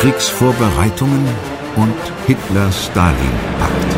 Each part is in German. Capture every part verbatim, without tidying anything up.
Kriegsvorbereitungen und Hitler-Stalin-Pakt.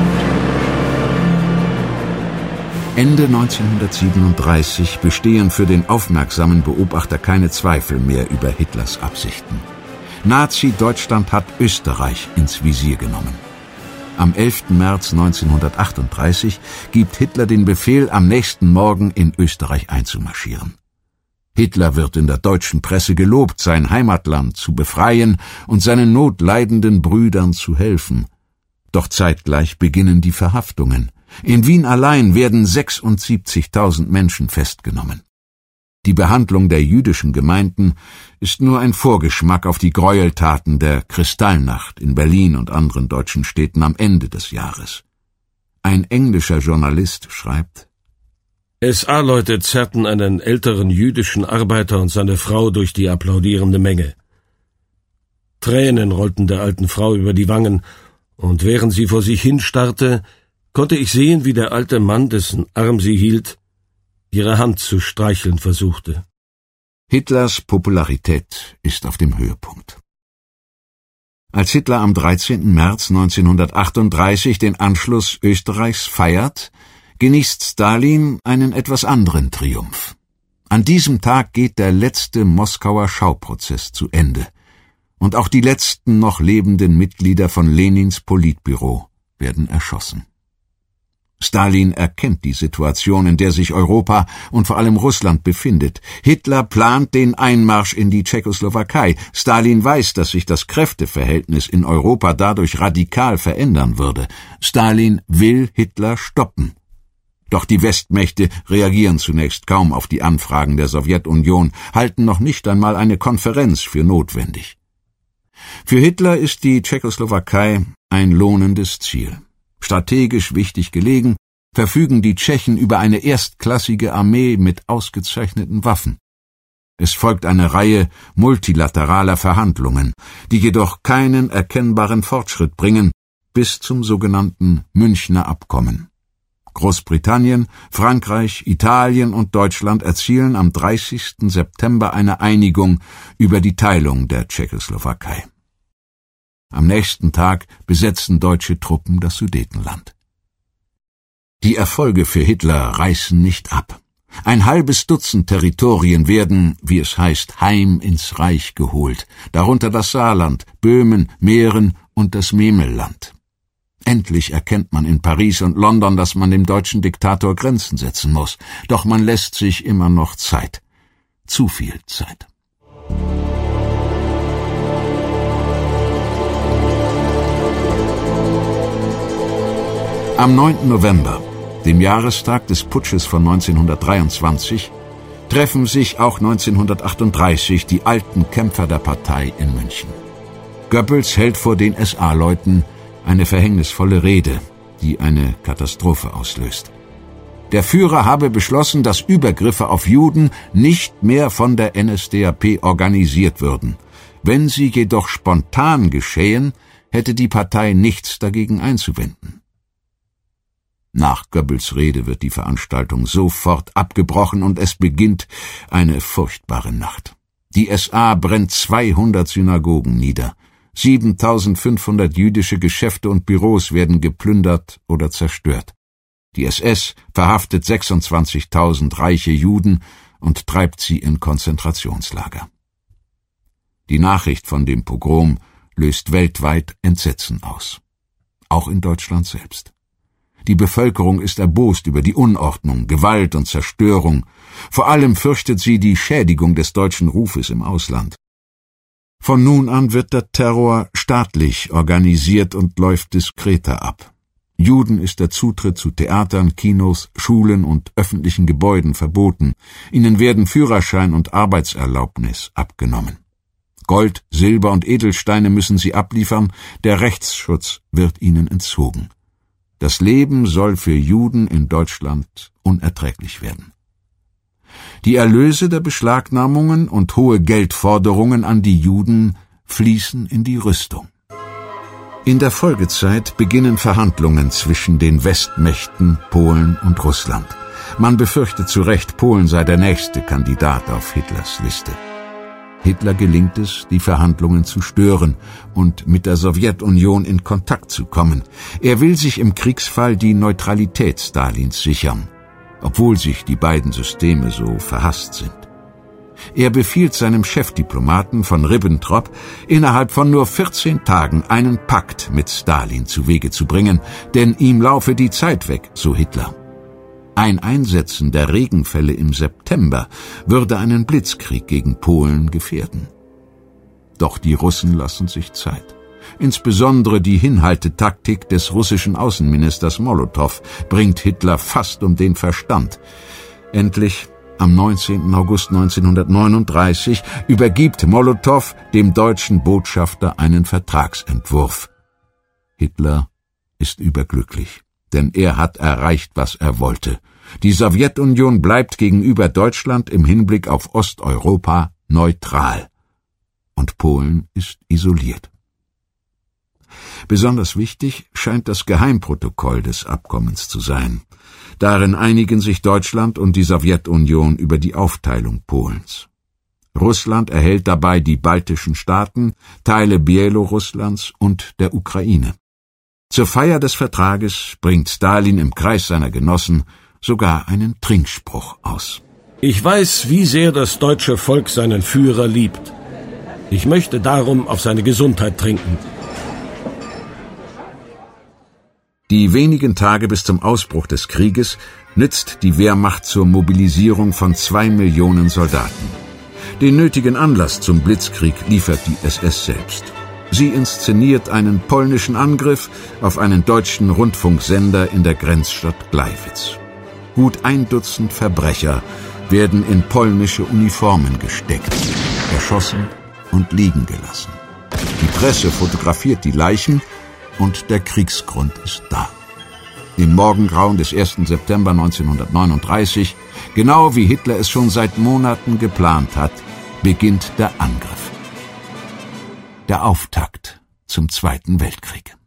Ende neunzehnhundertsiebenunddreißig bestehen für den aufmerksamen Beobachter keine Zweifel mehr über Hitlers Absichten. Nazi-Deutschland hat Österreich ins Visier genommen. Am elften März neunzehnhundertachtunddreißig gibt Hitler den Befehl, am nächsten Morgen in Österreich einzumarschieren. Hitler wird in der deutschen Presse gelobt, sein Heimatland zu befreien und seinen notleidenden Brüdern zu helfen. Doch zeitgleich beginnen die Verhaftungen. In Wien allein werden sechsundsiebzigtausend Menschen festgenommen. Die Behandlung der jüdischen Gemeinden ist nur ein Vorgeschmack auf die Gräueltaten der Kristallnacht in Berlin und anderen deutschen Städten am Ende des Jahres. Ein englischer Journalist schreibt: S A-Leute zerrten einen älteren jüdischen Arbeiter und seine Frau durch die applaudierende Menge. Tränen rollten der alten Frau über die Wangen, und während sie vor sich hinstarrte, konnte ich sehen, wie der alte Mann, dessen Arm sie hielt, ihre Hand zu streicheln versuchte. Hitlers Popularität ist auf dem Höhepunkt. Als Hitler am dreizehnten März neunzehnhundertachtunddreißig den Anschluss Österreichs feiert, genießt Stalin einen etwas anderen Triumph. An diesem Tag geht der letzte Moskauer Schauprozess zu Ende, und auch die letzten noch lebenden Mitglieder von Lenins Politbüro werden erschossen. Stalin erkennt die Situation, in der sich Europa und vor allem Russland befindet. Hitler plant den Einmarsch in die Tschechoslowakei. Stalin weiß, dass sich das Kräfteverhältnis in Europa dadurch radikal verändern würde. Stalin will Hitler stoppen. Doch die Westmächte reagieren zunächst kaum auf die Anfragen der Sowjetunion, halten noch nicht einmal eine Konferenz für notwendig. Für Hitler ist die Tschechoslowakei ein lohnendes Ziel. Strategisch wichtig gelegen, verfügen die Tschechen über eine erstklassige Armee mit ausgezeichneten Waffen. Es folgt eine Reihe multilateraler Verhandlungen, die jedoch keinen erkennbaren Fortschritt bringen, bis zum sogenannten Münchner Abkommen. Großbritannien, Frankreich, Italien und Deutschland erzielen am dreißigsten September eine Einigung über die Teilung der Tschechoslowakei. Am nächsten Tag besetzen deutsche Truppen das Sudetenland. Die Erfolge für Hitler reißen nicht ab. Ein halbes Dutzend Territorien werden, wie es heißt, heim ins Reich geholt, darunter das Saarland, Böhmen, Mähren und das Memelland. Endlich erkennt man in Paris und London, dass man dem deutschen Diktator Grenzen setzen muss. Doch man lässt sich immer noch Zeit. Zu viel Zeit. Am neunten November, dem Jahrestag des Putsches von neunzehnhundertdreiundzwanzig, treffen sich auch neunzehnhundertachtunddreißig die alten Kämpfer der Partei in München. Goebbels hält vor den S A-Leuten eine verhängnisvolle Rede, die eine Katastrophe auslöst. Der Führer habe beschlossen, dass Übergriffe auf Juden nicht mehr von der N S D A P organisiert würden. Wenn sie jedoch spontan geschehen, hätte die Partei nichts dagegen einzuwenden. Nach Goebbels Rede wird die Veranstaltung sofort abgebrochen und es beginnt eine furchtbare Nacht. Die S A brennt zweihundert Synagogen nieder. siebentausendfünfhundert jüdische Geschäfte und Büros werden geplündert oder zerstört. Die S S verhaftet sechsundzwanzigtausend reiche Juden und treibt sie in Konzentrationslager. Die Nachricht von dem Pogrom löst weltweit Entsetzen aus. Auch in Deutschland selbst. Die Bevölkerung ist erbost über die Unordnung, Gewalt und Zerstörung. Vor allem fürchtet sie die Schädigung des deutschen Rufes im Ausland. Von nun an wird der Terror staatlich organisiert und läuft diskreter ab. Juden ist der Zutritt zu Theatern, Kinos, Schulen und öffentlichen Gebäuden verboten. Ihnen werden Führerschein und Arbeitserlaubnis abgenommen. Gold, Silber und Edelsteine müssen sie abliefern, der Rechtsschutz wird ihnen entzogen. Das Leben soll für Juden in Deutschland unerträglich werden. Die Erlöse der Beschlagnahmungen und hohe Geldforderungen an die Juden fließen in die Rüstung. In der Folgezeit beginnen Verhandlungen zwischen den Westmächten Polen und Russland. Man befürchtet zu Recht, Polen sei der nächste Kandidat auf Hitlers Liste. Hitler gelingt es, die Verhandlungen zu stören und mit der Sowjetunion in Kontakt zu kommen. Er will sich im Kriegsfall die Neutralität Stalins sichern, obwohl sich die beiden Systeme so verhasst sind. Er befiehlt seinem Chefdiplomaten von Ribbentrop, innerhalb von nur vierzehn Tagen einen Pakt mit Stalin zu Wege zu bringen, denn ihm laufe die Zeit weg, so Hitler. Ein Einsetzen der Regenfälle im September würde einen Blitzkrieg gegen Polen gefährden. Doch die Russen lassen sich Zeit. Insbesondere die Hinhaltetaktik des russischen Außenministers Molotow bringt Hitler fast um den Verstand. Endlich, am neunzehnten August neunzehnhundertneununddreißig, übergibt Molotow dem deutschen Botschafter einen Vertragsentwurf. Hitler ist überglücklich, denn er hat erreicht, was er wollte. Die Sowjetunion bleibt gegenüber Deutschland im Hinblick auf Osteuropa neutral. Und Polen ist isoliert. Besonders wichtig scheint das Geheimprotokoll des Abkommens zu sein. Darin einigen sich Deutschland und die Sowjetunion über die Aufteilung Polens. Russland erhält dabei die baltischen Staaten, Teile Belorusslands und der Ukraine. Zur Feier des Vertrages bringt Stalin im Kreis seiner Genossen sogar einen Trinkspruch aus. Ich weiß, wie sehr das deutsche Volk seinen Führer liebt. Ich möchte darum auf seine Gesundheit trinken. Die wenigen Tage bis zum Ausbruch des Krieges nützt die Wehrmacht zur Mobilisierung von zwei Millionen Soldaten. Den nötigen Anlass zum Blitzkrieg liefert die S S selbst. Sie inszeniert einen polnischen Angriff auf einen deutschen Rundfunksender in der Grenzstadt Gleiwitz. Gut ein Dutzend Verbrecher werden in polnische Uniformen gesteckt, erschossen und liegen gelassen. Die Presse fotografiert die Leichen und der Kriegsgrund ist da. Im Morgengrauen des ersten September neunzehnhundertneununddreißig, genau wie Hitler es schon seit Monaten geplant hat, beginnt der Angriff. Der Auftakt zum Zweiten Weltkrieg.